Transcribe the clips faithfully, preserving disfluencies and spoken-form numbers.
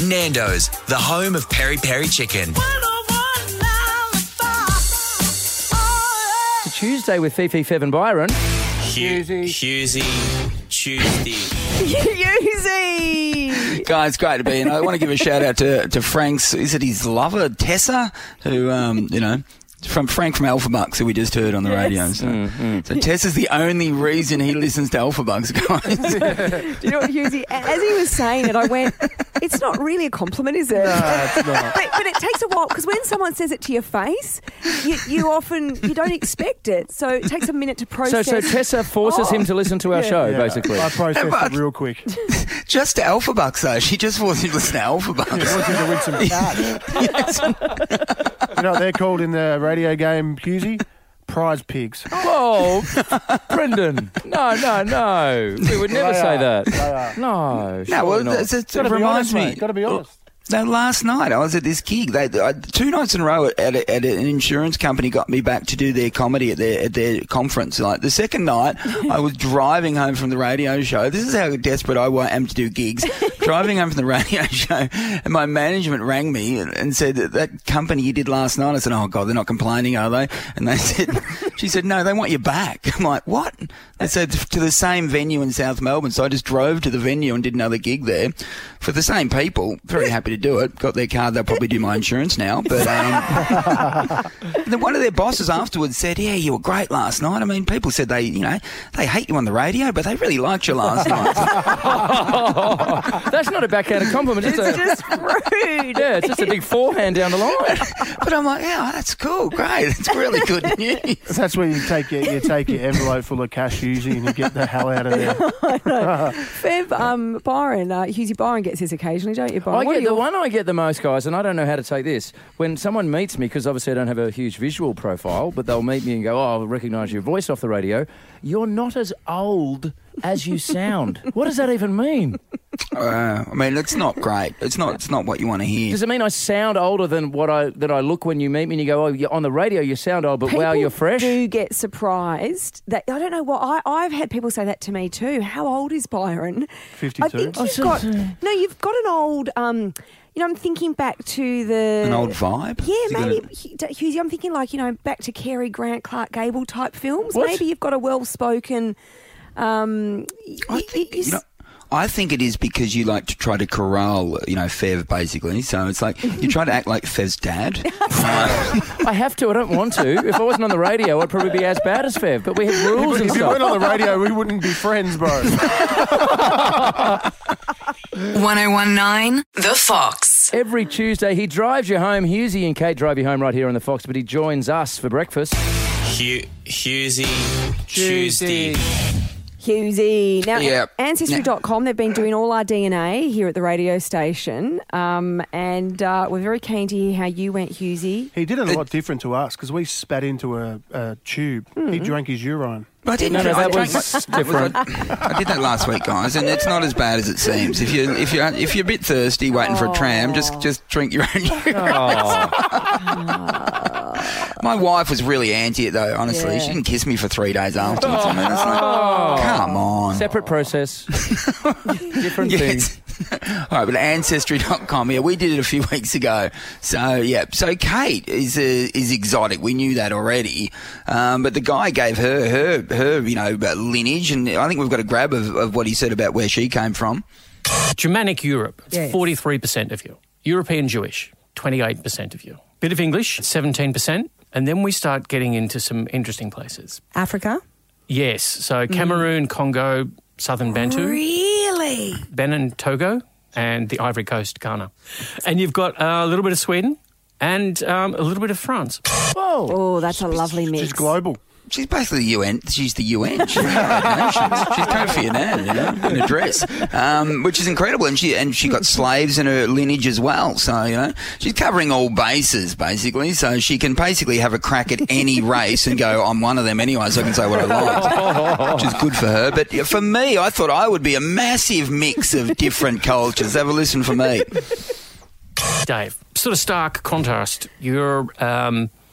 Nando's, the home of peri peri chicken. It's a Tuesday with Fifi, Fev and Byron. Hughesy. Hughesy. Tuesday. Hughesy! Guys, great to be in. I want to give a shout out to, to Frank's, is it his lover, Tessa, who, um, you know, from Frank from Alpha Bucks, who we just heard on the Yes. radio. So, Mm-hmm. so Tessa's the only reason he listens to Alpha Bucks, guys. Do you know what, Hughesy? As he was saying it, I went, it's not really a compliment, is it? No, it's not. But, but it takes a while, because when someone says it to your face, you, you often, you don't expect it. So it takes a minute to So, process. so Tessa forces Oh. him to listen to our show, Yeah, basically. I processed But- it real quick. Just to Alpha Bucks, though. She just forced him to listen to Alpha Bucks. I want him to win some cash. You know what they're called in the radio game, Husey? Prize pigs. Whoa, Brendan. No, no, no. We would never They say are. that. They are. No, No, surely well, not. it's, it's, Got it to be reminds honest, me. mate. Got to be honest. No, last night I was at this gig. They, I, two nights in a row at, a, at an insurance company got me back to do their comedy at their at their conference. Like the second night, I was driving home from the radio show. This is how desperate I wa- am to do gigs. Driving home from the radio show, and my management rang me and, and said that, that company you did last night. I said, "Oh God, they're not complaining, are they?" And they said, "She said no, they want you back." I'm like, "What?" They said to the same venue in South Melbourne. So I just drove to the venue and did another gig there for the same people. Very happy to do it. Got their card. They'll probably do my insurance now. But um, then one of their bosses afterwards said, "Yeah, you were great last night." I mean, people said they, you know, they hate you on the radio, but they really liked you last night. That's not a backhanded compliment. It's, It's a, just rude. yeah, it's just a big forehand down the line. But I'm like, yeah, that's cool, great. It's really good news. That's where you take your, you take your envelope full of cash, Husey, and you get the hell out of there. Fev, um, Byron, uh, Hughesy Byron gets this occasionally, don't you, Byron? I What get are the your- one I get the most, guys, and I don't know how to take this. When someone meets me, because obviously I don't have a huge visual profile, but they'll meet me and go, "Oh, I recognise your voice off the radio. You're not as old as you sound." What does that even mean? Uh, I mean, it's not great. It's not. It's not what you want to hear. Does it mean I sound older than what I that I look when you meet me and you go, "Oh, you're on the radio, you sound old, but wow, People you're fresh"? do get surprised. That I don't know what I, I've had people say that to me too. How old is Byron? fifty-two. I think Oh, you've so- got so- no. You've got an old. Um, you know, I'm thinking back to the An old vibe. Yeah, Has he got maybe a- Hughesy. I'm thinking like you know back to Cary Grant, Clark Gable type films. What? Maybe you've got a well-spoken. Um, I y- think, y- you you know, I think it is because you like to try to corral, you know, Fev, basically. So it's like you try to act like Fev's dad. I have to. I don't want to. If I wasn't on the radio, I'd probably be as bad as Fev. But we have rules and If you stuff. weren't on the radio, we wouldn't be friends, bro. one oh one point nine The Fox. Every Tuesday, he drives you home. Hughesy and Kate drive you home right here on the Fox, but he joins us for breakfast. Hugh, Hughesy. Tuesday. Hughesy. Now, Yeah. Ancestry dot com, they've been doing all our D N A here at the radio station, um, and uh, we're very keen to hear how you went, Hughesy. He did it a lot different to us because we spat into a, a tube. He drank his urine. I didn't. No, no, I that drank was my- different. I did that last week, guys, and it's not as bad as it seems. If you if you if you're a bit thirsty, waiting for a tram, just just drink your own urine. Oh. My wife was really anti it though. Honestly, Yeah. she didn't kiss me for three days afterwards. I mean, it's like, come on. Separate process. Different Yes. thing. All right, but Ancestry dot com, yeah, we did it a few weeks ago. So, yeah, so Kate is uh, is exotic. We knew that already. Um, but the guy gave her, her, her, you know, lineage, and I think we've got a grab of, of what he said about where she came from. Germanic Europe, it's Yes. forty-three percent of you. European Jewish, twenty-eight percent of you. Bit of English, seventeen percent. And then we start getting into some interesting places. Africa? Yes, so Cameroon, Congo, Southern Bantu, Really? Benin, Togo, and the Ivory Coast, Ghana. And you've got uh, a little bit of Sweden and um, a little bit of France. Oh, that's a lovely mix. She's global. She's basically the U N. She's the U N. She's the United Nations. She's Kofi Annan, you know, in a dress, um, which is incredible. And she and she got slaves in her lineage as well. So you know, she's covering all bases basically. So she can basically have a crack at any race and go, "I'm one of them anyway, so I can say what I like," which is good for her. But for me, I thought I would be a massive mix of different cultures. Have a listen for me. Dave, sort of stark contrast. You're um,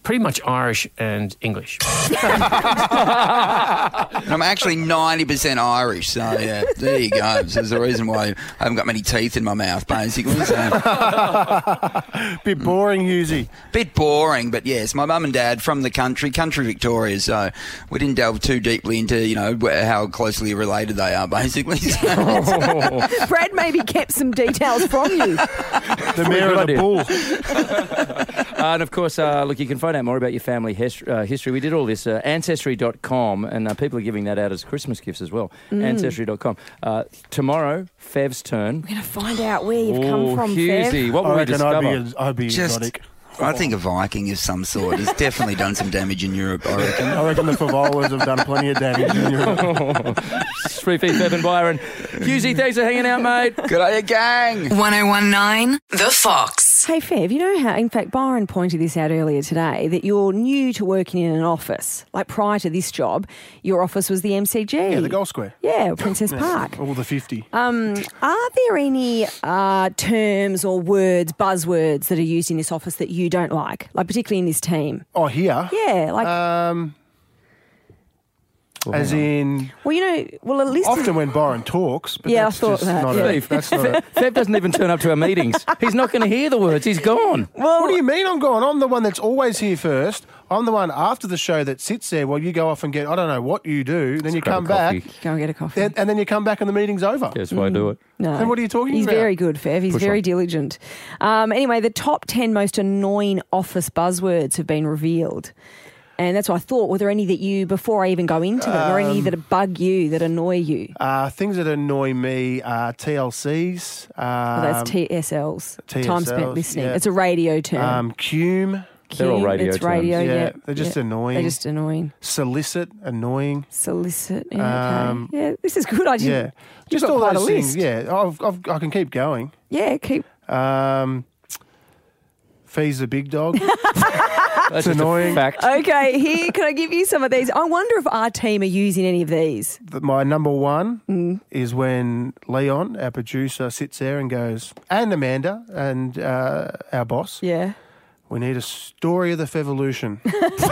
pretty much Irish and English. And I'm actually ninety percent Irish, so yeah, there you go. So there's a reason why I haven't got many teeth in my mouth, basically. So. Bit boring, Husey. Bit boring, but yes, my mum and dad from the country, country Victoria, so we didn't delve too deeply into, you know, wh- how closely related they are, basically. So. Brad maybe kept some details from you. The mayor of the idea. bull. Uh, and of course, uh, look, you can find out more about your family his- uh, history. We did all this, uh, ancestry dot com, and uh, people are giving that out as Christmas gifts as well. Mm. ancestry dot com. Uh, tomorrow, Fev's turn. We're going to find out where you've come Oh, from, Husey, Fev. what will I we reckon I'd discover? be, I'd be Just, exotic. I think a Viking of some sort has definitely done some damage in Europe, I reckon. I reckon the Favolas have done plenty of damage in Europe. Three feet, Fev and Byron. Husey, thanks for hanging out, mate. Good on you, gang. one oh one nine The Fox. Hey, Fev, you know how, in fact, Byron pointed this out earlier today, that you're new to working in an office. Like prior to this job, your office was the M C G. Yeah, the Gold Square. Yeah, Princess Park. All the fifty. Um, are there any uh, terms or words, buzzwords that are used in this office that you don't like, like particularly in this team? Oh, here? Yeah, like, Um, as in, well, you know, well, at least often when Byron talks, but Yeah, I that's thought just that, not yeah. a, that's not a, Fev doesn't even turn up to our meetings. He's not going to hear the words. He's gone. well, What do you mean I'm gone? I'm the one that's always here first. I'm the one after the show that sits there while you go off and get, I don't know what you do. Then you grab a come back, coffee. go and get a coffee. then, and then you come back and the meeting's over. That's why I do it. No. Then what are you talking He's about? very good, Fev. He's Push very on. diligent. Um, anyway, the top ten most annoying office buzzwords have been revealed. And that's what I thought. Were there any that you, before I even go into them, or any that bug you, that annoy you? Uh, things that annoy me are T L Cs. Um, Well, that's T S Ls, T S time spent Ls, listening. yeah. It's a radio term. um, Cume, They're all Cue, radio It's terms. radio, Yeah, yeah. they're just yeah. annoying. They're just annoying. solicit, annoying. Solicit. Yeah, Um, okay. Yeah, this is good. I didn't. Yeah, You've just got all quite those a things. list. Yeah, I've, I've, I can keep going. Yeah, keep. Um, Fee's the big dog. That's It's just a annoying. fact. Okay, here, can I give you some of these? I wonder if our team are using any of these. Th- My number one Mm. is when Leon, our producer, sits there and goes, and Amanda and uh, our boss, Yeah. we need a story of the Fevolution.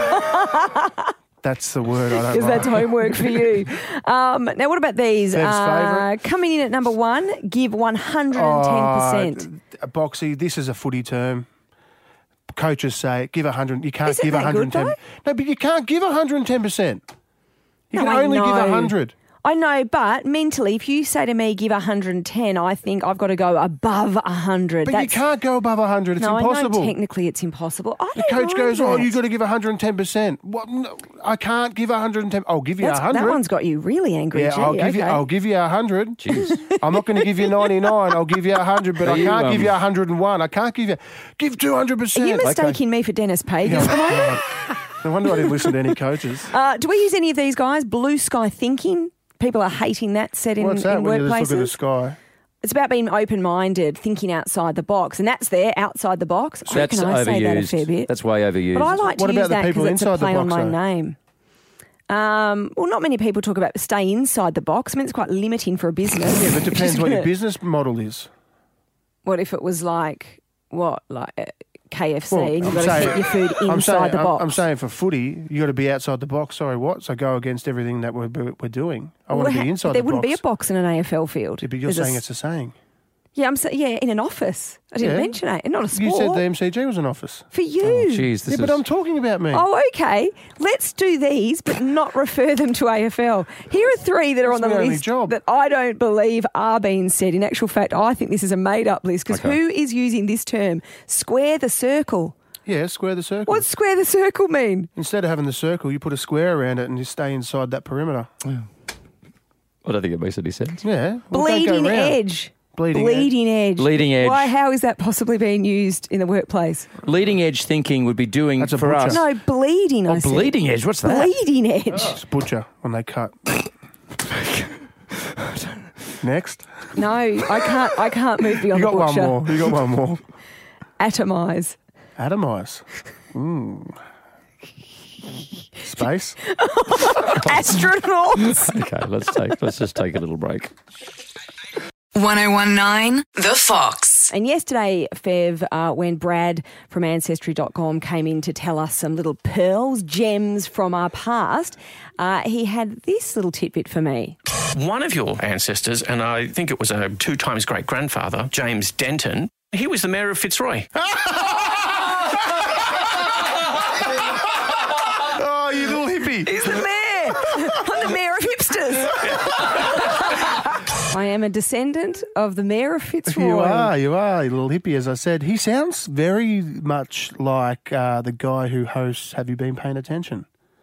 That's the word I don't Because like. that's homework for you. Um, now, what about these? Fev's Uh, favourite? coming in at number one, give one hundred ten percent. Oh, Boxy, this is a footy term. Coaches say, give one hundred. You can't Isn't give that one hundred ten. good, No, but you can't give one hundred ten percent. You No, can I only give know. one hundred. I know, but mentally, if you say to me, give one hundred ten, I think I've got to go above one hundred. But That's, you can't go above one hundred. It's no, impossible. I know technically it's impossible. I The don't coach know goes, oh, that. you've got to give one hundred ten percent. What? No, I can't give one hundred ten. I'll give you That's, one hundred. that one's got you really angry. Yeah, Gee, I'll give you. okay. I'll give you a hundred. I'm not going to give you ninety-nine. I'll give you a hundred, but Are I you, can't um, give you a hundred and one. I can't give you. Give two hundred Are percent. you mistaking me for Dennis Pagan? No wonder I didn't listen to any coaches. Uh, do we use any of these guys? Blue sky thinking. People are hating that set in, What's that in when you workplaces. just look at the sky? It's about being open-minded, thinking outside the box, and that's there, outside the box. I That's reckon I say that a overused. fair bit. That's way overused. But I like to What use about the that people because it's a inside the play on box, my though? name. Um, well, not many people talk about stay inside the box. I mean, it's quite limiting for a business. Yeah, but it If you're depends just what your gonna- business model is. What if it was like, what, like uh, K F C, Well, and you've I'm got to saying- keep your food I'm inside saying, the I'm- box? I'm saying for footy, you got to be outside the box. Sorry, what? So go against everything that we're we're doing. I Well, want to ha- be inside There the wouldn't box. be a box in an A F L field. Yeah, but you're There's a saying s- it's a saying. Yeah, I'm sa- yeah, in an office. I didn't Yeah. mention it. Not a sport. You said the M C G was an office. For you. Oh, jeez, this Yeah, but is... I'm talking about me. Oh, okay. Let's do these, but not refer them to A F L. Here are three that are That's on the my only list job. that I don't believe are being said. In actual fact, I think this is a made-up list because Okay. who is using this term? Square the circle. Yeah, square the circle. What's square the circle mean? Instead of having the circle, you put a square around it and you stay inside that perimeter. I don't think it makes any sense. Yeah. well, don't go Bleeding round. edge. Bleeding, Bleeding edge. Leading edge. Why? How is that possibly being used in the workplace? Leading edge thinking would be doing That's a for butcher. us. No, bleeding. Oh, I said. bleeding edge. What's that? Bleeding edge. It's butcher when they cut. Next. No, I can't. I can't move beyond You got the one butcher. more. You got one more. Atomize. Atomize. Mm. Space. Astronauts. Okay, let's take. Let's just take a little break. one oh one nine The Fox. And yesterday, Fev, uh, when Brad from Ancestry dot com came in to tell us some little pearls, gems from our past, uh, he had this little tidbit for me. One of your ancestors, and I think it was a two times great grandfather, James Denton, he was the mayor of Fitzroy. Oh, you little hippie. He's the mayor. I'm the mayor of hipsters. I am a descendant of the mayor of Fitzroy. You are, you are, you little hippie, as I said. He sounds very much like uh, the guy who hosts Have You Been Paying Attention?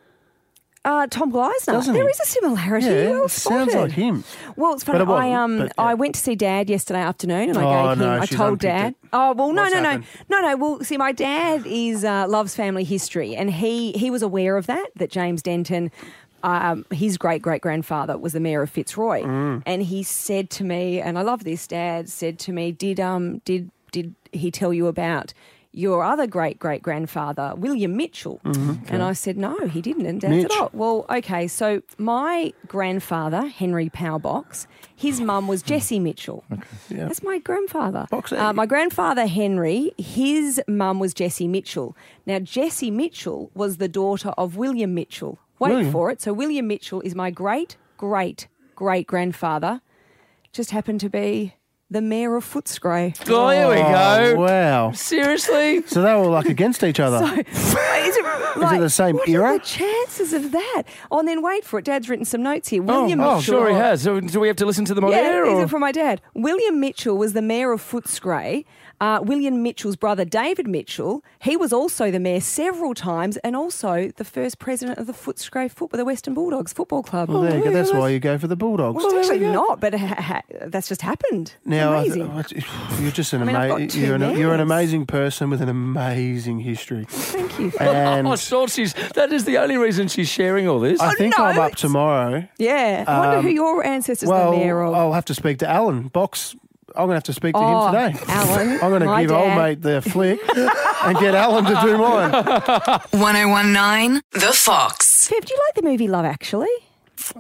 Uh, Tom Gleisner. Doesn't There he? is a similarity. Yeah, Well it sounds spotted. like him. Well, it's funny. But it I wasn't, um but, yeah. I went to see Dad yesterday afternoon, and I Oh, gave him. no, I she's told unpicked Dad. it. Oh well, no, What's no, happened? no, no, no. Well, see, my dad is uh, loves family history, and he he was aware of that. That James Denton. Um, his great great grandfather was the mayor of Fitzroy, Mm. and he said to me, and I love this. Dad said to me, "Did um did did he tell you about your other great great grandfather, William Mitchell?" And I said, "No, he didn't." And Dad Mm-hmm. Mitch. said, "Oh, well, okay." So my grandfather, Henry Powerbox, his mum was Jessie Mitchell. Yeah. That's my grandfather. Boxy. Uh, my grandfather, Henry, his mum was Jessie Mitchell. Now, Jessie Mitchell was the daughter of William Mitchell. Wait William? for it. So William Mitchell is my great, great, great grandfather. Just happened to be the mayor of Footscray. Oh, here we Oh, go. wow. Seriously? So they were like against each other. Is it, like, the same what era? are the chances of that? Oh, and then wait for it. Dad's written some notes here. William Oh, Mitchell. sure he has. So do we have to listen to them on Yeah, air? these Or? are from my dad. William Mitchell was the mayor of Footscray. Uh, William Mitchell's brother, David Mitchell, he was also the mayor several times and also the first president of the Footscray football, the Western Bulldogs Football Club. Well, there you go. That's yeah, why you go for the Bulldogs. Well, it's actually not, but ha- ha- that's just happened. Now, I th- Amazing. you're just an mean, I've got amazing. two You're, an- you're an mayors. amazing person with an amazing history. Thank you. And Oh, so she's, that is the only reason she's sharing all this. I think no, I'm up it's- tomorrow. Yeah. I wonder Um, who your ancestors Well, the mayor of. I'll have to speak to Alan Box. I'm going to have to speak to Oh, him today. Alan, I'm going to my give old dad. mate the flick and get Alan to do mine. one oh one nine The Fox. Fev, do you like the movie Love Actually? Uh,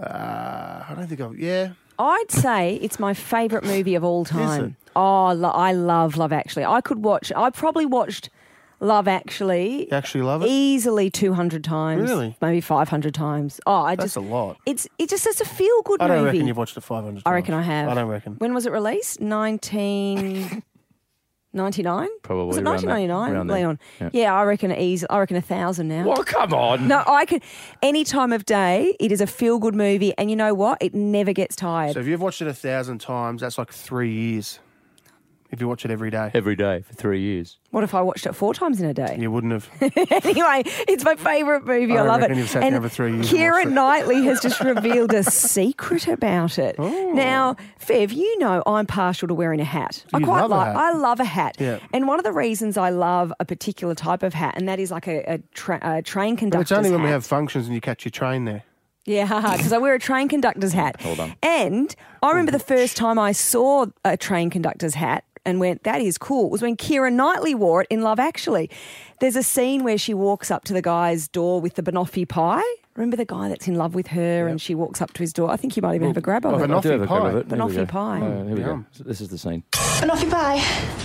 I don't think I've. Yeah. I'd say it's my favourite movie of all time. it? Oh, lo- I love Love Actually. I could watch, I probably watched Love Actually You actually love it? easily two hundred times. Really? Maybe five hundred times. Oh, I That's just, a lot. It's it just it's a feel good I movie. don't reckon you've watched it five hundred times. I reckon I have. I don't reckon. When was it released? nineteen ninety-nine? Probably Was it around that- nineteen ninety-nine, around there. Leon? Yeah. Yeah. I reckon easy. I reckon a thousand now. Well, come on. No, I can. Any time of day, it is a feel good movie, and you know what? It never gets tired. So if you've watched it a thousand times, that's like three years. If you watch it every day, Every day for three years. What if I watched it four times in a day? you wouldn't have. Anyway, it's my favourite movie. I I, love reckon it. you've sat down for three years and Keira watched it. Knightley has just revealed a secret about it. Oh. Now, Fev, you know I'm partial to wearing a hat. I You quite love a like. hat. I love a hat. Yeah. And one of the reasons I love a particular type of hat, and that is like a, a, tra- a train But conductor's it's only when we hat. have functions and you catch your train there. Yeah, because I wear a train conductor's hat. Hold on. And I remember the first time I saw a train conductor's hat and went, that is cool, was when Keira Knightley wore it in Love Actually. There's a scene where she walks up to the guy's door with the banoffee pie. Remember the guy that's in love with her and she walks up to his door? I think you might even have a grab of Oh, it. banoffee I do have a grab pie. of it. There we Banoffee go. pie. Oh, here we Yum. go. This is the scene. Banoffee pie.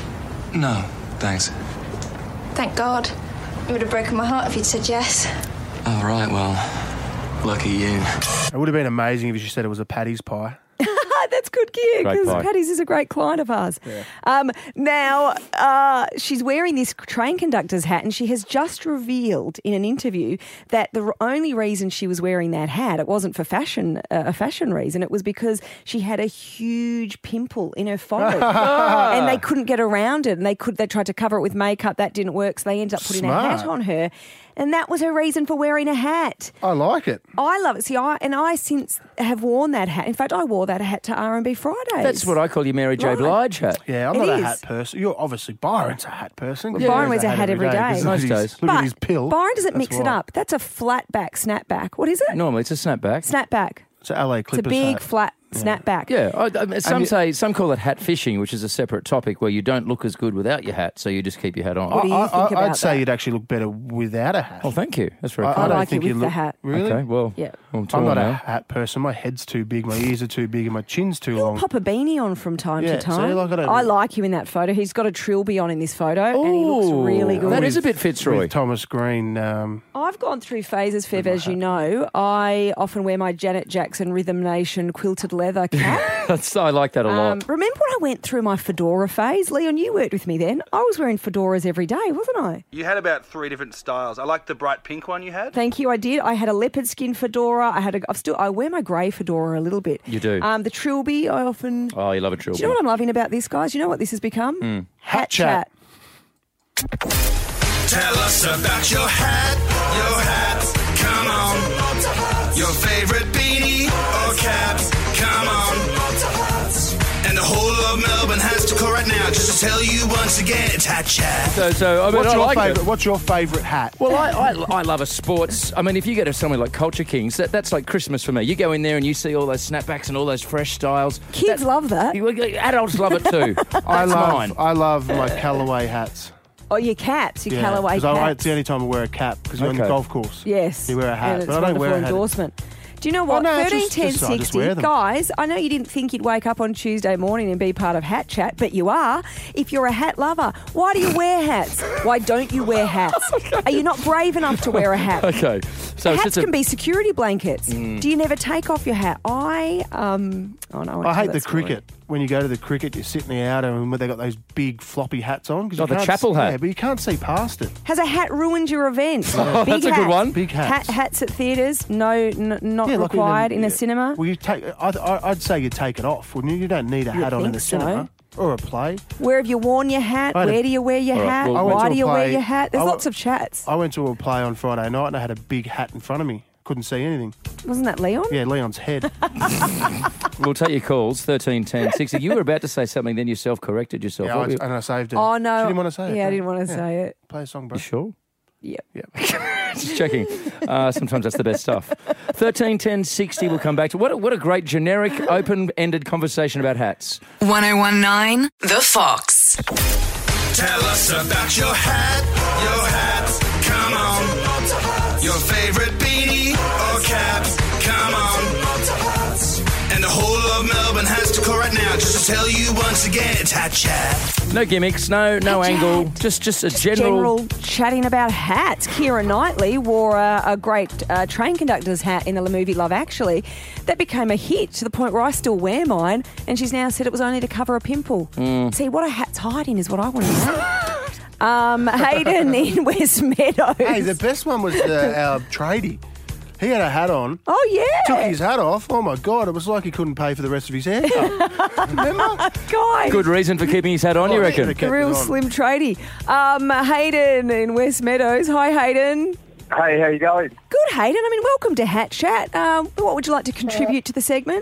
No, thanks. Thank God. It would have broken my heart if you'd said yes. All right, well, lucky you. It would have been amazing if she said it was a Paddy's pie. That's good gear Great because pie. Paddy's is a great client of ours. Um, now, uh, she's wearing this train conductor's hat and she has just revealed in an interview that the r- only reason she was wearing that hat, it wasn't for fashion, uh, a fashion reason, it was because she had a huge pimple in her forehead and they couldn't get around it and they could they tried to cover it with makeup, that didn't work, so they ended up putting a hat Smart. on her and that was her reason for wearing a hat. I like it. I love it. See, I and I since have worn that hat. In fact, I wore that hat to R and B Fridays. That's what I call your Mary J. Right. Blige hat. Yeah, I'm It not is. a hat person. You're obviously Byron's a hat person. Well, Byron wears a hat every day. 'cause Most look at his- days. Look But at his pill. Byron doesn't That's mix it why. up. That's a flat back snapback. What is it? Normally it's a snapback. Snapback. It's a L A It's a Clippers big hat. flat snapback. Yeah, I, I, some you- say some call it hat fishing, which is a separate topic where you don't look as good without your hat, so you just keep your hat on. What do you I, think I, about I'd say that? you'd actually look better without a hat. Oh, thank you. That's very I, kind. I don't like it think with you the look hat. Really? Okay, well, Yeah. I'm, I'm torn not a now. hat person. My head's too big, my ears are too big, and my chin's too long. Pop a beanie on from time Yeah, to see, time. like I don't- I like you in that photo. He's got a trilby on in this photo, and he looks really good. That is a bit Fitzroy. With Thomas Green. Um, I've gone through phases, Fev, as you know. I often wear my Janet Jackson Rhythm Nation quilted leather cap. That's, I like that a lot. Um, remember when I went through my fedora phase? Leon, you worked with me then. I was wearing fedoras every day, wasn't I? You had about three different styles. I like the bright pink one you had. Thank you, I did. I had a leopard skin fedora. I had a, I've still, I wear my grey fedora a little bit. You do? Um, the trilby, I often... Oh, you love a trilby. Do you know what I'm loving about this, guys? You know what this has become? Mm. Hat chat. Tell us about your hat, your hat, come on. Your favorite beanie or cap, come on. And the whole of Melbourne has to call right now just to tell you once again it's Hat Chat. So, so I mean, what's, I your like favourite, it. what's your favourite hat? Well, I, I I love a sports. I mean, if you go to somewhere like Culture Kings, that, that's like Christmas for me. You go in there and you see all those snapbacks and all those fresh styles. Kids That- love that. You- Adults love it too. That's I love mine. I love my Callaway hats. Oh, your caps, your Callaway because caps. it's the only time I wear a cap because you're on Okay. the golf course. Yes. You wear a hat, And it's but I don't wonderful wear a hat. endorsement. Do you know what? Oh, no, it's thirteen just- ten just- I just sixty. wear them. Guys, I know you didn't think you'd wake up on Tuesday morning and be part of Hat Chat, but you are. If you're a hat lover, why do you wear hats? Why don't you wear hats? Are you not brave enough to wear a hat? Okay. So it's Hats just a, can be security blankets. Do you never take off your hat? I um. Oh no. I hate the cricket. When you go to the cricket, you're sitting out and they got those big floppy hats on. 'cause Oh, you the can't chapel s- hat. Yeah, but you can't see past it. Has a hat ruined your event? Oh, Big that's a good hats. one. Big hats. Hat, hats at theatres, no, n- not Yeah, like required in yeah. a cinema. Well, you take. I, I, I'd say you take it off, wouldn't you? You don't need a You'd hat on in think a so. cinema or a play. Where have you worn your hat? I had a- Where do you wear your All right, hat? well- I went Why to do a you wear play- your hat? There's I w- lots of chats. I went to a play on Friday night and I had a big hat in front of me. Couldn't see anything. Wasn't that Leon? Yeah, Leon's head. we'll take your calls, thirteen ten sixty. You were about to say something, then you self-corrected yourself. yeah, I, weren't you? and I saved it. Oh, no. She didn't want to say it. Yeah, I though. didn't want to Yeah. say it. Play a song, bro. You sure? Yep. Yeah. Just checking. Uh, sometimes that's the best stuff. thirteen ten sixty, we'll come back to. What a, what a great generic, open-ended conversation about hats. one oh one nine The Fox. Tell us about your hat, your hat, come on. Your favorite beanie or cap, come on. And the whole of Melbourne has to call right now just to tell you once again it's Hat Chat. No gimmicks, no no Hat angle, chat. just just a General chatting about hats. Keira Knightley wore a, a great uh, train conductor's hat in the movie Love Actually. That became a hit to the point where I still wear mine, and she's now said it was only to cover a pimple. Mm. See, what a hat's hiding is what I want to know. um, Hayden in West Meadows. Hey, the best one was uh, our tradie. He had a hat on. Oh, yeah. Took his hat off. Oh, my God. It was like he couldn't pay for the rest of his haircut. Remember? Guys. Good reason for keeping his hat on, you Oh, reckon? yeah. The kept real it on. slim tradie. Um, Hayden in West Meadows. Hi, Hayden. Hey, how you going? Good, Hayden. I mean, welcome to Hat Chat. Um, what would you like to contribute to the segment?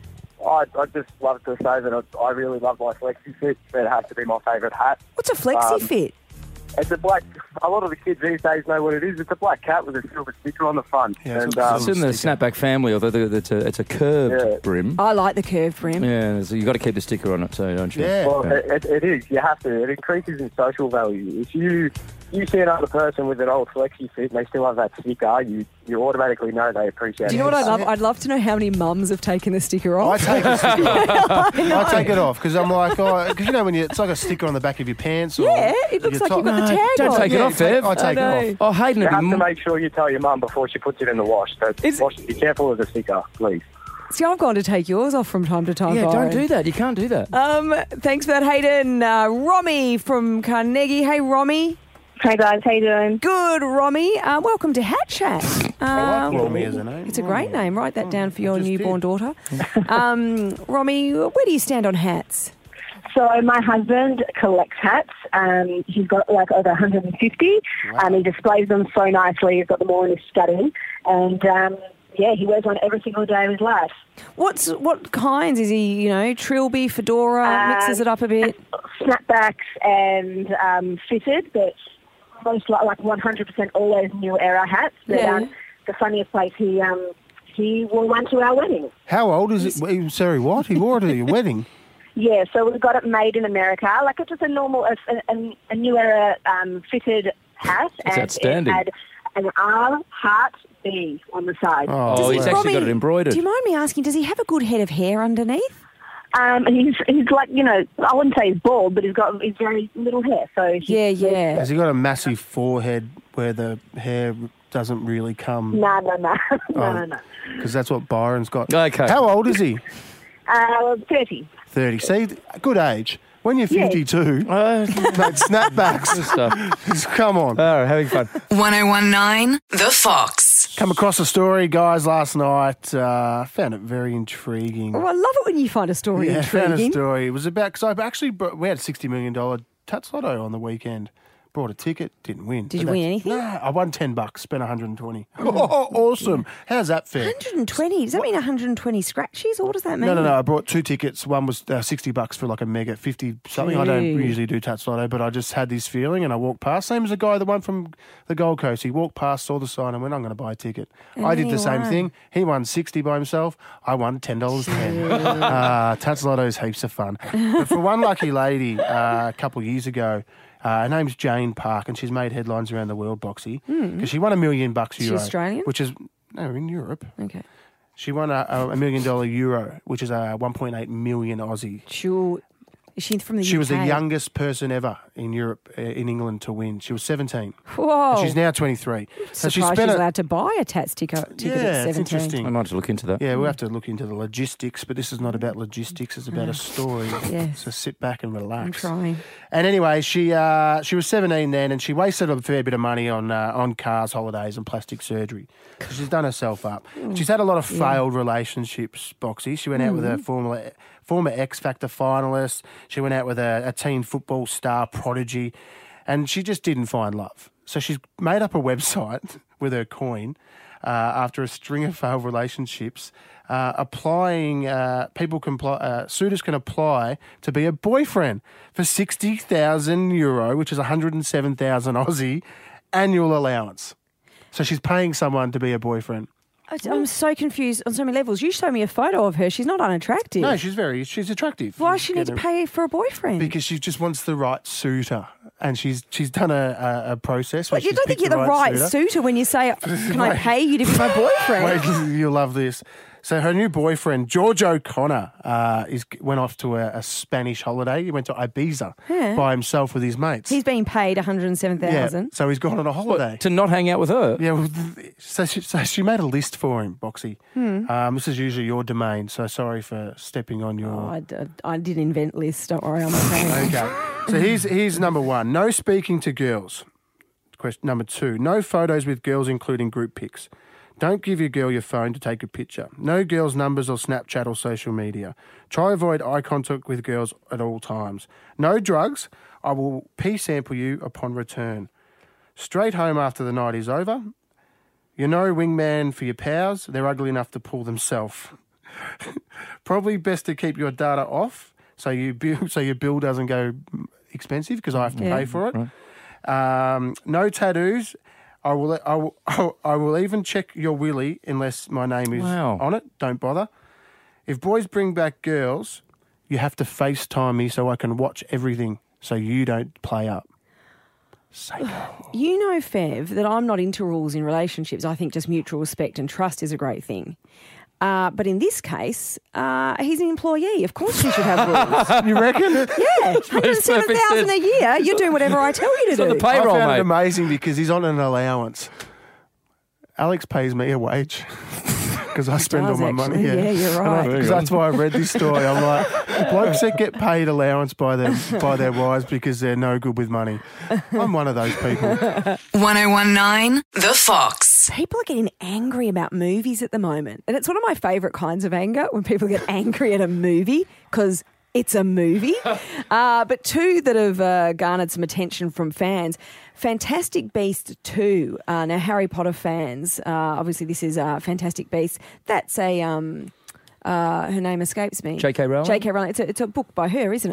I I just love to say that I, I really love my Flexi Fit. It has to be my favourite hat. What's a flexi Um, fit? It's a black. A lot of the kids these days know what it is. It's a black cap with a silver sticker on the front. Yeah, and it's a um, It's in the snapback family, although the- the- it's a, it's a curved Yeah. brim. I like the curved brim. Yeah, so you got to keep the sticker on it, so don't you? Yeah. well, it, it, it is. You have to. It increases in social value. If you you see another person with an old Flexi Fit and they still have that sticker, you you automatically know they appreciate it. Do you know what I'd love? I'd love to know how many mums have taken the sticker I off. take the sticker off. I take it off because I'm like, oh, because you know when you, it's like a sticker on the back of your pants. Or Yeah, it looks your like top- you've got the No, tag don't on. take it Yeah, off, take- Ev. I take I it off. Oh, Hayden, You it'd have be to m- make sure you tell your mum before she puts it in the wash. So Is- wash, be careful of the sticker, please. See, I've gone to take yours off from time to time. yeah, don't Byron. do that. You can't do that. Um, thanks for that, Hayden. Uh, Romy from Carnegie. Hey, Romy. Hey guys, how you doing? Good, Romy. Uh, welcome to Hat Chat. I Um, like Romy as a name. It's a great name. Write that down for your just newborn did. daughter. um, Romy, where do you stand on hats? So my husband collects hats. Um, he's got like over one hundred fifty. Um, he displays them so nicely. He's got them all in his study. And um, yeah, he wears one every single day of his life. What's what kinds is he? You know, trilby, fedora, Uh, mixes it up a bit. Snapbacks and um, fitted, but most like, like one hundred percent always new era hats. But, Yeah. um, the funniest place, he um, he wore one to our wedding. How old is it? Wait, Sorry, what? He wore it at your wedding? Yeah, so we got it made in America. Like, it's just a normal, a, a, a new era um, fitted hat. That's and outstanding. It had an R, heart, B on the side. Oh, he's actually got it embroidered. Do you mind me asking, does he have a good head of hair underneath? Um, he's he's like, you know, I wouldn't say he's bald, but he's got he's very little hair. So he's, Yeah, yeah. Has he got a massive forehead where the hair doesn't really come? No, no, no, no, no, no. Because that's what Byron's got. Okay. How old is he? Uh, thirty. thirty. See, good age. When you're Yeah. fifty-two, Uh, mate, snapbacks. stuff. Come on. Oh, having fun. one oh one nine The Fox. Come across a story, guys, last night. Uh, found it very intriguing. Oh, I love it when you find a story yeah, found a intriguing. story. It was about, because I actually, brought, we had a sixty million dollars Tats Lotto on the weekend. Bought a ticket, didn't win. Did But you win that's- anything? Nah, I won ten bucks, spent one hundred twenty. Oh, awesome. How's that fair? one hundred twenty? Does that mean one hundred twenty scratchies, or what does that mean? No, no, no. I brought two tickets. One was uh, sixty bucks for like a mega fifty something. I don't Gee. usually do Tats Lotto, but I just had this feeling and I walked past. Same as the guy, the one from the Gold Coast. He walked past, saw the sign and went, I'm going to buy a ticket. And I did he the same won. thing. He won sixty by himself. I won ten dollars ten. uh, Tats Lotto's heaps of fun. But for one lucky lady uh, a couple of years ago, Uh, her name's Jane Park, and she's made headlines around the world, Boxy, because she won a million bucks Is she euro. Australian? Which is, no, in Europe. Okay. She won a, a, a million dollar euro, which is a one point eight million Aussie. Sure. Is she from the She U K? was the youngest person ever in Europe, uh, in England, to win. She was seventeen. Whoa. And she's now twenty-three. So she she's spent a- allowed to buy a Tats ticket, ticket Yeah, at it's seventeen. interesting. I might have to look into that. Yeah, we'll have to look into the logistics, but this is not about logistics. It's about a story. Yes. So sit back and relax. I'm trying. And anyway, she uh, she was seventeen then, and she wasted a fair bit of money on uh, on cars, holidays, and plastic surgery. So she's done herself up. She's had a lot of failed relationships, Boxy. She went out with a former former X Factor finalist. She went out with a, a teen football star prodigy, and she just didn't find love. So she's made up a website with her coin uh, after a string of failed relationships. Uh, applying, uh, people can pl- uh, suitors can apply to be a boyfriend for sixty thousand euro, which is one hundred seven thousand Aussie annual allowance. So she's paying someone to be a boyfriend. I- I'm so confused on so many levels. You show me a photo of her. She's not unattractive. No, she's very, she's attractive. Why does she need to Get pay for a boyfriend? Because she just wants the right suitor, and she's she's done a, a, a process. where But you she's don't think picked you're the right suitor. suitor when you say, can I Wait. pay you to be my boyfriend? Wait, you'll love this. So her new boyfriend, George O'Connor, uh, is went off to a, a Spanish holiday. He went to Ibiza Yeah. by himself with his mates. He's being paid one hundred seven thousand Yeah, so he's gone on a holiday. To not hang out with her? Yeah, well, th- so she, so she made a list for him, Boxy. Hmm. Um, this is usually your domain, so sorry for stepping on your... Oh, I, d- I did invent lists. Don't worry, I'm okay. Okay. So here's, here's number one. No speaking to girls. Question number two. No photos with girls, including group pics. Don't give your girl your phone to take a picture. No girls' numbers or Snapchat or social media. Try avoid eye contact with girls at all times. No drugs. I will pee sample you upon return. Straight home after the night is over. You're no wingman for your pals. They're ugly enough to pull themselves. Probably best to keep your data off so you bill, so your bill doesn't go expensive because I have to Yeah. pay for it. Um, no tattoos. I will, I will. I will even check your willy unless my name is Wow. on it. Don't bother. If boys bring back girls, you have to FaceTime me so I can watch everything so you don't play up. Psycho. You know, Fev, that I'm not into rules in relationships. I think just mutual respect and trust is a great thing. Uh, but in this case, uh, he's an employee. Of course he should have rules. You reckon? Yeah, one hundred seven thousand a year. You're doing whatever I tell you to do. the payroll, I found mate. it amazing because he's on an allowance. Alex pays me a wage because I spend all does, my money. actually. Yeah, you're right. Because that's why I read this story. I'm like, blokes that get paid allowance by their by their wives because they're no good with money. I'm one of those people. one oh one nine The Fox. People are getting angry about movies at the moment. And it's one of my favourite kinds of anger when people get angry at a movie because it's a movie. uh, but two that have uh, garnered some attention from fans. Fantastic Beasts two. Uh, now, Harry Potter fans, uh, obviously this is uh, Fantastic Beasts. That's a, um, uh, her name escapes me. J K Rowling? J K Rowling. It's a, it's a book by her, isn't it?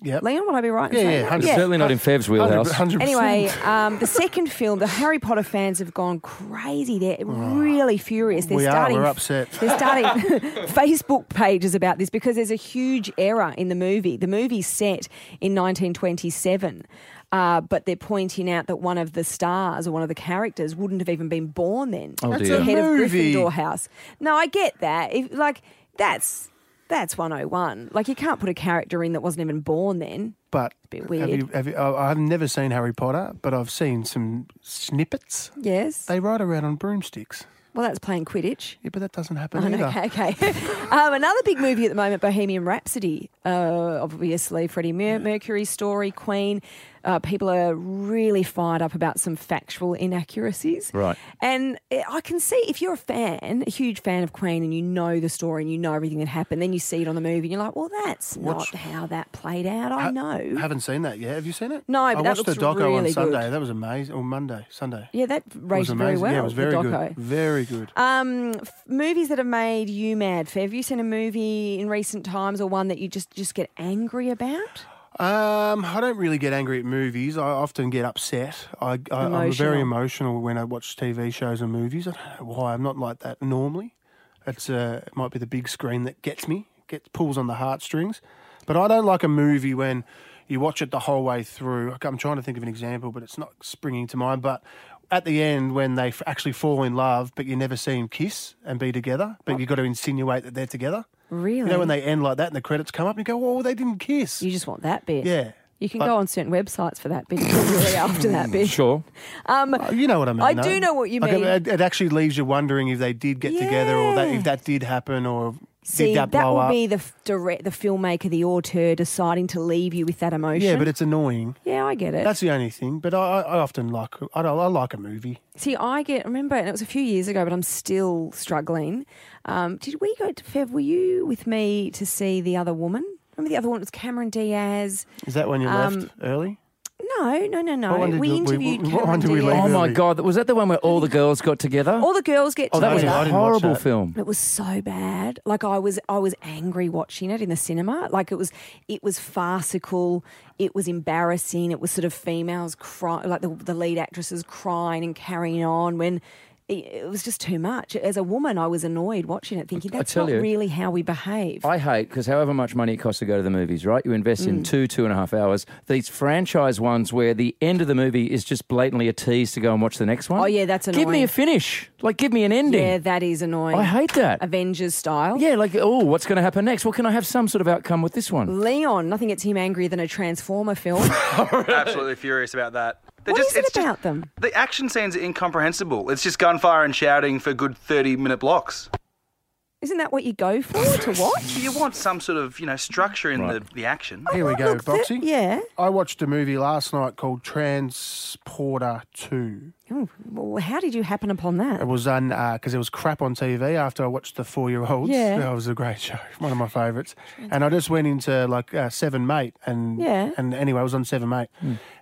Yep. Leon, would I be right in Yeah, saying yeah, that? one hundred It's certainly not in Fev's wheelhouse. one hundred percent. Anyway, um, the second film, the Harry Potter fans have gone crazy. They're really furious. They're We are, starting, we're upset. They're starting Facebook pages about this because there's a huge error in the movie. The movie's set in nineteen twenty-seven. Uh, but they're pointing out that one of the stars or one of the characters wouldn't have even been born then. Oh, That's dear. a Head of movie. Gryffindor House. No, I get that. If, like, that's that's one oh one. Like, you can't put a character in that wasn't even born then. But Bit have weird. you, have you, I- I've never seen Harry Potter, but I've seen some snippets. Yes. They ride around on broomsticks. Well, that's playing Quidditch. Yeah, but that doesn't happen Oh, either. okay, okay. um, another big movie at the moment, Bohemian Rhapsody. Uh, obviously, Freddie Mer- Mercury's story, Queen. Uh, people are really fired up about some factual inaccuracies. Right. And I can see if you're a fan, a huge fan of Queen, and you know the story and you know everything that happened, then you see it on the movie and you're like, well, that's Watch- not how that played out. I know. Haven't seen that yet. Have you seen it? No, but I that watched the looks doco really on good. Sunday. That was amazing. Or Monday, Sunday. Yeah, that It was rated very amazing. well. Yeah, it was very the good. doco. Very good. Um, f- movies that have made you mad. Fev, have you seen a movie in recent times or one that you just, just get angry about? Um, I don't really get angry at movies. I often get upset. I, I, I'm very Emotional. emotional when I watch T V shows and movies. I don't know why. I'm not like that normally. It's uh, it might be the big screen that gets me, gets pulls on the heartstrings. But I don't like a movie when you watch it the whole way through. I'm trying to think of an example, but it's not springing to mind. But at the end, when they f- actually fall in love, but you never see them kiss and be together, but you've got to insinuate that they're together. Really? You know, when they end like that and the credits come up, you go, oh, they didn't kiss. You just want that bit. Yeah. You can But- go on certain websites for that bit. If you're really after that bit. Sure. Um, Uh, You know what I mean. I though. do know what you Like, mean. It, it actually leaves you wondering if they did get together or that, Yeah. if that did happen or See, did that, that blow will up. be the f- direct, the filmmaker, the auteur, deciding to leave you with that emotion. Yeah, but it's annoying. Yeah, I get it. That's the only thing. But I, I often like I, don't- I like a movie. See, I get, remember, and it was a few years ago, but I'm still struggling. Um, did we go to Fev? Were you with me to see The Other Woman? Remember The Other Woman? It was Cameron Diaz. Is that when you Um, left early? No, no, no, no. What one did We we- interviewed what Cameron one did we Diaz. leave Oh, my early? God. Was that the one where all the girls got together? All the girls get Oh, that was together. a I didn't watch horrible that. film. It was so bad. Like I was, I was angry watching it in the cinema. Like it was, it was farcical. It was embarrassing. It was sort of females crying, like the, the lead actresses crying and carrying on when. It it was just too much. As a woman, I was annoyed watching it, thinking I that's tell not you, really how we behave. I hate, because however much money it costs to go to the movies, right? You invest Mm. in two, two and a half hours. These franchise ones where the end of the movie is just blatantly a tease to go and watch the next one. Oh, yeah, that's Give me annoying. a finish. Like, give me an ending. Yeah, that is annoying. I hate that. Avengers style. Yeah, like, oh, what's going to happen next? Well, can I have some sort of outcome with this one? Leon, nothing gets him angrier than a Transformer film. Absolutely furious about that. They're What just, is it it's just- about them? The action scenes are incomprehensible. It's just gunfire and shouting for good thirty-minute blocks. Isn't that what you go for to watch? You want some sort of, you know, structure in Right. the, the action. Here we go, Look, th- Boxy. yeah. I watched a movie last night called Transporter two. Oh, well, how did you happen upon that? It was on because it was crap on T V after I watched the Four Year Olds. Yeah. It was a great show, one of my favourites. And I just went into like uh, Seven Mate, and Yeah. and anyway, I was on Seven Mate,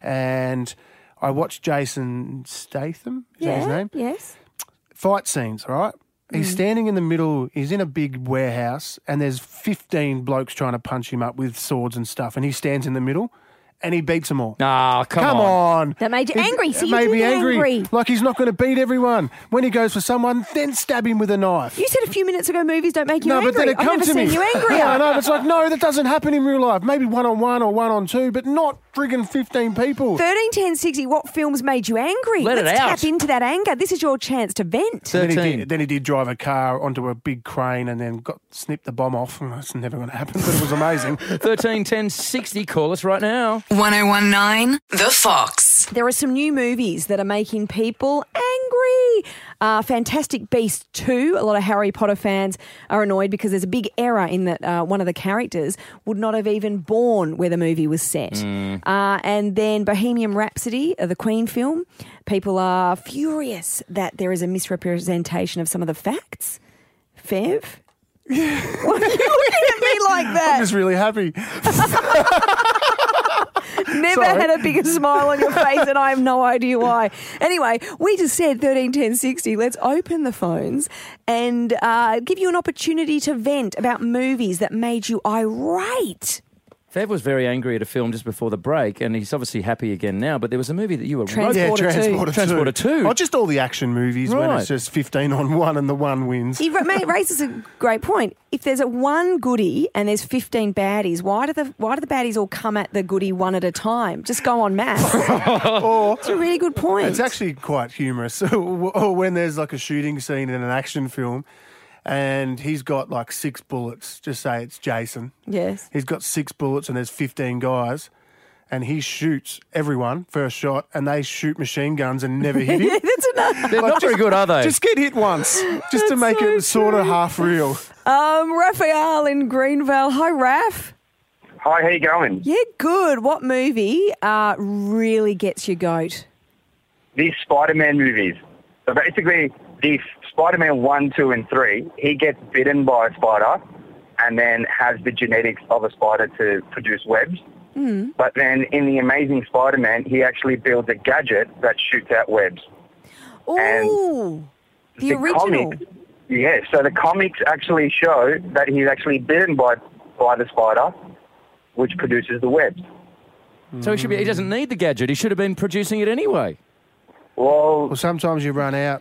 and I watched Jason Statham. Is that his Yeah, name? yes. Fight scenes, all right? He's standing in the middle, he's in a big warehouse, and there's fifteen blokes trying to punch him up with swords and stuff, and he stands in the middle, and he beats them all. Ah, come, Come on. That made you It- angry. it See, you made do me get angry. angry. Like he's not going to beat everyone. When he goes for someone, then stab him with a knife. You said a few minutes ago movies don't make you no, angry. but then it I've comes never to seen me. you angrier. Yeah, I know. It's like, no, that doesn't happen in real life. Maybe one on one or one on two, but not friggin' fifteen people. thirteen ten sixty, what films made you angry? Let it Let's out. tap into that anger. This is your chance to vent. Then he, thirteen. did, then he did drive a car onto a big crane and then got snipped the bomb off. That's never going to happen, but it was amazing. thirteen ten sixty. Call us right now. one oh one nine The Fox. There are some new movies that are making people angry. Uh, Fantastic Beasts two. A lot of Harry Potter fans are annoyed because there's a big error in that uh, one of the characters would not have even born where the movie was set. Uh, and then Bohemian Rhapsody, uh, the Queen film. People are furious that there is a misrepresentation of some of the facts. Fev? Why are you looking at me like I'm that? just really happy. Never Sorry. had a bigger smile on your face, and I have no idea why. Anyway, we just said thirteen ten sixty. Let's open the phones and uh, give you an opportunity to vent about movies that made you irate. Fev was very angry at a film just before the break, and he's obviously happy again now, but there was a movie that you were... Transporter yeah, two. Transporter two. Transporter two. Oh, just all the action movies when Right. it's just fifteen on one and the one wins. He ra- mate, raises a great point. If there's a one goodie and there's fifteen baddies, why do the why do the baddies all come at the goodie one at a time? Just go on maths. Or It's a really good point. it's actually quite humorous. Or when there's like a shooting scene in an action film and he's got like six bullets, just say it's Jason. Yes. He's got six bullets and there's fifteen guys and he shoots everyone first shot and they shoot machine guns and never hit him. Yeah, that's enough. They're not very good, are they? Just get hit once, just to That's make so it sort of true. half real. Um, Raphael in Greenvale. Hi, Raph. Hi, how you going? Yeah, good. What movie uh, really gets your goat? These Spider-Man movies. So basically, the Spider-Man one, two, and three, he gets bitten by a spider and then has the genetics of a spider to produce webs. Mm. But then in The Amazing Spider-Man, he actually builds a gadget that shoots out webs. Oh, the, original. Comics, yeah, so the comics actually show that he's actually bitten by, by the spider, which produces the webs. So he, should be, he doesn't need the gadget. He should have been producing it anyway. Well, Well, sometimes you run out.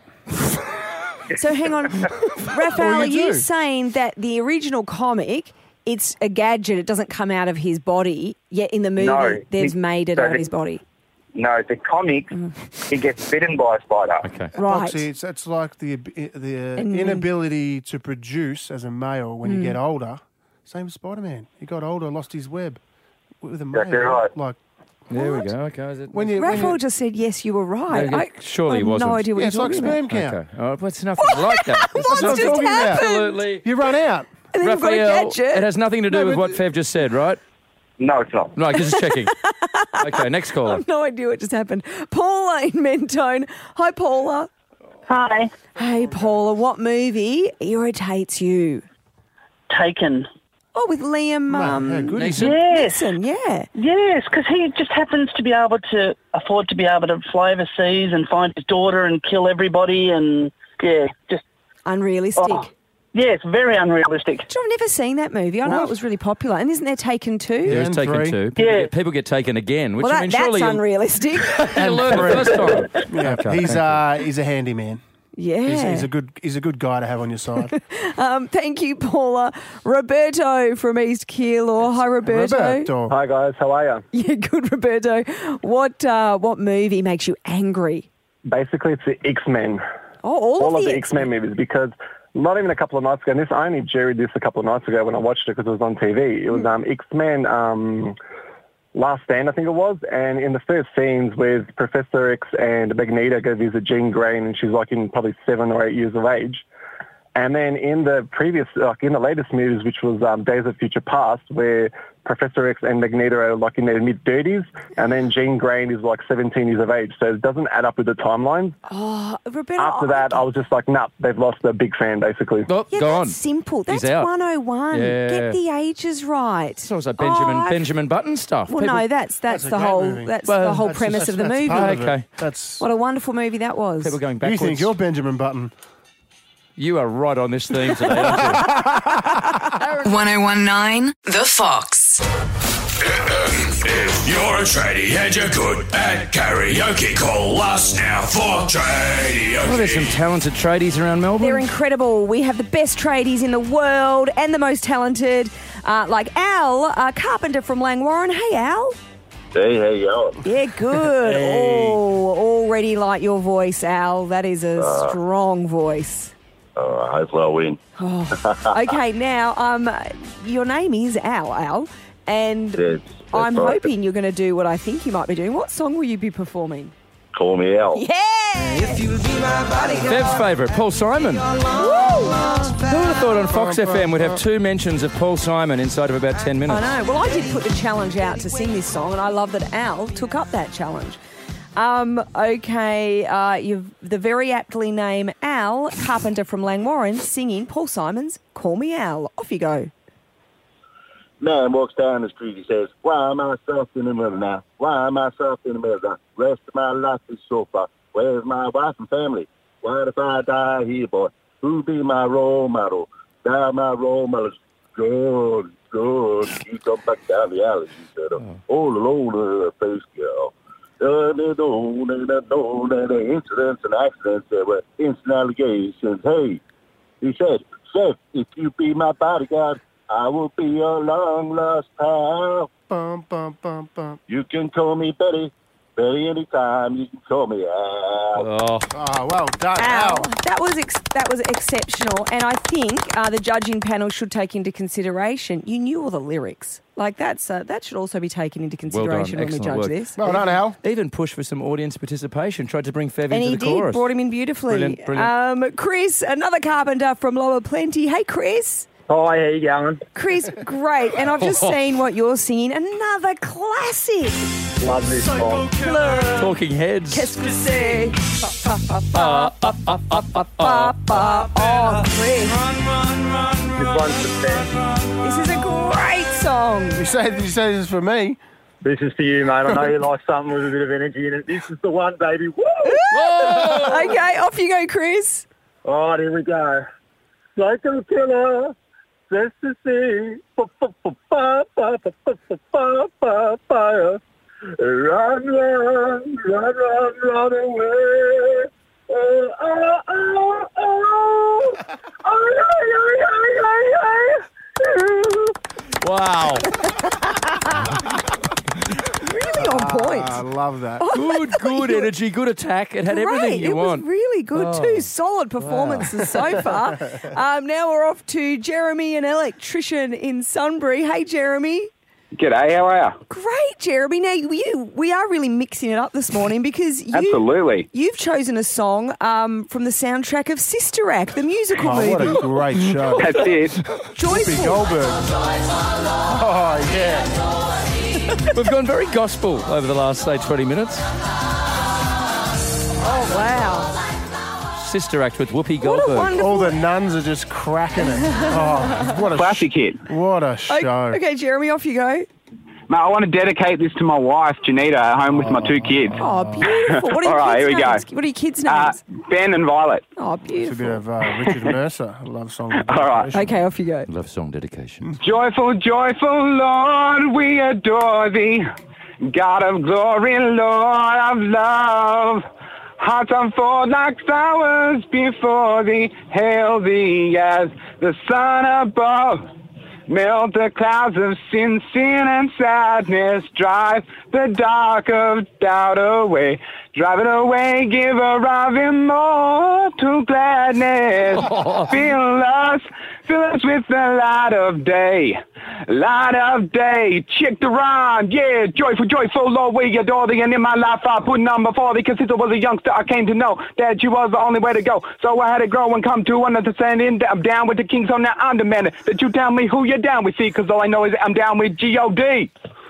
So hang on, Raphael, Well, are you you do. saying that the original comic, it's a gadget, it doesn't come out of his body, yet in the movie No, they've he- made it so out of the- his body? no, the comics, he gets bitten by a spider. Okay. Right. Foxy, it's, it's like the the And- inability to produce as a male when Mm. you get older. Same as Spider-Man. He got older, lost his web with a male. Exactly right. Like There we go. Okay. Is it, when you, when Raphael you just said, yes, you were right. Yeah, I, surely I he have wasn't. no idea what yeah, you're it's like talking sperm about. count. Okay. Oh, but it's nothing like that. It's What's not just talking about. happened? Absolutely. You run out. And then you've got a Raphael, gadget. it has nothing to do No, with but- what Fev just said, right? No, it's not. No, just checking. Okay, next I caller. have no idea what just happened. Paula in Mentone. Hi, Paula. Hi. Hey, Paula, what movie irritates you? Taken. Oh, with Liam um, how good is Neeson. Yes. Neeson, yeah. Yes, because he just happens to be able to afford to be able to fly overseas and find his daughter and kill everybody and, yeah, just, Unrealistic. Oh, yes, very unrealistic. Do you know, I've never seen that movie. I know What? it was really popular. And isn't there Taken two? There is and taken three. two. People, Yeah. get, people get taken again, which Well, I that, mean, that's surely you, unrealistic. you learned the first time. Yeah, Okay, he's thank uh he's a handyman. yeah. He's, he's a good he's a good guy to have on your side. um, thank you, Paula. Roberto from East Keilor. Hi, Roberto. Roberto. Hi guys, how are you? Yeah, good, Roberto. What uh, what movie makes you angry? Basically, it's the X-Men. Oh, all, All of of the the X-Men movies, because not even a couple of nights ago, and this I only jerried this a couple of nights ago when I watched it because it was on T V. It was um, X-Men um, Last Stand, I think it was, and in the first scenes with Professor X and Magneto go visit Jean Grey, and she's like in probably seven or eight years of age. And then in the previous, like in the latest movies, which was um, Days of Future Past, where Professor X and Magneto are like in their mid-thirties, and then Jean Grey is like seventeen years of age. So it doesn't add up with the timelines. Oh, Roberto. After that, I was just like, nah, they've lost a big fan, basically. Oh, yeah, gone. that's simple. That's He's out. one oh one. Yeah. Get the ages right. It's also Benjamin Oh, I've- Benjamin Button stuff. Well, People- no, that's that's, That's a the great whole movie. that's Well, the whole That's premise just- of the that's movie. part of it. Okay. That's What a wonderful movie that was. People going you backwards. think you're Benjamin Button. You are right on this theme today, aren't you? ten nineteen The Fox. If you're a tradie and you're good at karaoke, call us now for tradie. Well, there's some talented tradies around Melbourne. They're incredible. We have the best tradies in the world and the most talented, uh, like Al uh, Carpenter from Langwarrin. Hey, Al. Hey, how you going? Yeah, good. Oh, already like your voice, Al. That is a Uh. strong voice. Uh, hopefully I'll win. Oh. Okay, now, um, your name is Al, Al, and Yes, that's I'm right. hoping you're going to do what I think you might be doing. What song will you be performing? Call me out. Yeah! Fev's favourite, Paul Simon. Who would have thought on Fox F M we'd have two mentions of Paul Simon inside of about ten minutes? I know. Well, I did put the challenge out to sing this song, and I love that Al took up that challenge. Um, okay, uh, you've the very aptly named Al Carpenter from Langwarrin singing Paul Simon's Call Me Al. Off you go. Man walks down the street, he says, why am I soft in the middle now? Why am I soft in the middle now? Rest of my life is so far. Where's my wife and family? What if I die here, boy? Who be my role model? Die my role models. good, good. You come back down the alley, he said, oh. all alone in the face, girl. Uh, they don't, they don't, they don't, incidents and accidents, there were instant allegations. Hey, he said, Seth, if you be my bodyguard, I will be your long-lost pal. Bum, bum, bum, bum. You can call me Betty. Betty anytime. You can call me Al. Oh, oh well done, Al, Al. that was ex- that was exceptional, and I think uh, the judging panel should take into consideration. You knew all the lyrics, like that's uh, that should also be taken into well done. consideration when we Excellent judge work. this. Well done, Al. Even pushed for some audience participation. Tried to bring Fev And into he the did, chorus. brought him in beautifully. Brilliant, brilliant. Um, Chris, another carpenter from Lower Plenty. Hey, Chris. Hi, how you going? Chris, great. And I've just seen what you're singing. Another classic. Love this song. Talking Heads. Qu'est-ce que c'est? Pa, pa, pa, pa, pa, pa, pa. Oh, Chris. This one's the best. This is a great song. You say, you say this is for me? This is for you, mate. I know you like something with a bit of energy in it. This is the one, baby. Woo! Okay, off you go, Chris. All right, here we go. Psycho killer. Just to see, fire. Run, run, run, run, run away. Oh, oh, oh, oh. Oh, yeah, yeah, yeah, yeah, yeah. Wow. Really on point. I love that. Oh, Good, good energy, good attack. It had Great. everything you it want. was really good Oh, too. Solid performances so far. Um, now we're off to Jeremy, an electrician in Sunbury. Hey, Jeremy. G'day, how are you? Great, Jeremy. Now, you, we are really mixing it up this morning because you, Absolutely. you've chosen a song um, from the soundtrack of Sister Act, the musical Oh, movie. what a great show. That's it. Joyful. Whoopi Goldberg. Oh, yeah. We've gone very gospel over the last, say, twenty minutes. Oh, wow. Sister Act with Whoopi What a Goldberg. wonderful... All the nuns are just cracking it. Oh, what a Classic hit. What a show. Okay, Jeremy, off you go. Mate, I want to dedicate this to my wife, Janita, at home with my two kids. Oh, beautiful. What are your All right, kids' here we names? go. What are your kids' Uh, names? Ben and Violet. Oh, It's a beautiful. bit of uh, Richard Mercer. I love song. All right. Okay, off you go. Love song dedication. Joyful, joyful Lord, we adore thee. God of glory, Lord of love. Hearts unfold like flowers before thee. Hail thee as the sun above. Melt the clouds of sin, sin and sadness. Drive the dark of doubt away. Drive it away, giver of immortal gladness. Fill us, fill us with the light of day. Light of day, check the rhyme, yeah. Joyful, joyful, Lord, we adore thee. And in my life I put none before thee. Cause since I was a youngster I came to know that you was the only way to go. So I had to grow and come to understanding that I'm down with the king. So now I'm demanding that you tell me who you're down with. See, cause all I know is that I'm down with G O D.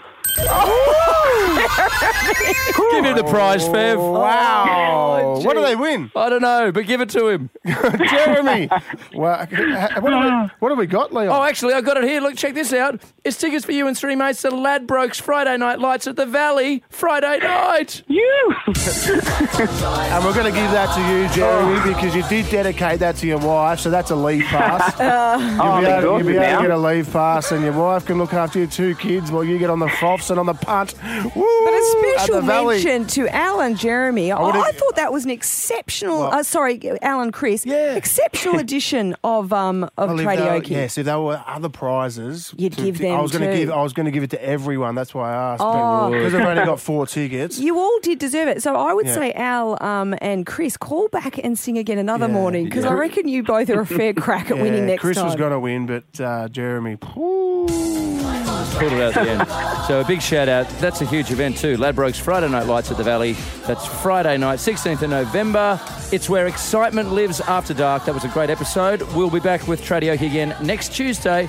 Give him the prize, Fev. Wow. Oh, what do gee. they win? I don't know, but give it to him. Jeremy. Well, what, have we, what have we got, Leon? Oh, actually, I got it here. Look, check this out. It's tickets for you and three mates to Ladbrokes Friday Night Lights at the Valley Friday night. You. And we're going to give that to you, Jeremy, because you did dedicate that to your wife, so that's a leave pass. Uh, You'll Oh, be I'm able, you'll be exhausted able to now. get a leave pass, and your wife can look after your two kids while you get on the froths and on the punt. Woo! But a At special the Valley. mention to Alan Jeremy. I, would've- I thought that was an exceptional, Well- uh, sorry, Alan Chris, Yeah. exceptional edition of um of Well, if there- Karaoke. Yes, if there were other prizes, You'd to- give to- them I was gonna too. give. I was going to give it to everyone. That's why I asked. Oh. Because I've only got four tickets. You all did deserve it. So I would Yeah. say, Al um, and Chris, call back and sing again another Yeah. morning because I Yeah. reckon you both are a fair crack at winning Yeah, next Chris time. was going to win, but uh, Jeremy. Pulled it out at the end. So a big shout out. That's a huge event too. Ladbrokes Friday Night Lights at the Valley. That's Friday night, sixteenth of November. It's where excitement lives after dark. That was a great episode. We'll be back with Tradioke again next Tuesday.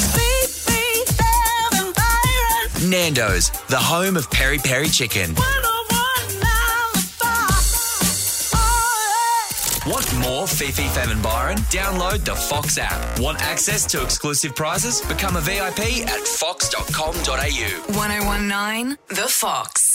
Nando's, the home of peri peri chicken. Want more Fifi, Fem and Byron? Download the Fox app. Want access to exclusive prizes? Become a V I P at fox dot com dot a u. ten nineteen The Fox.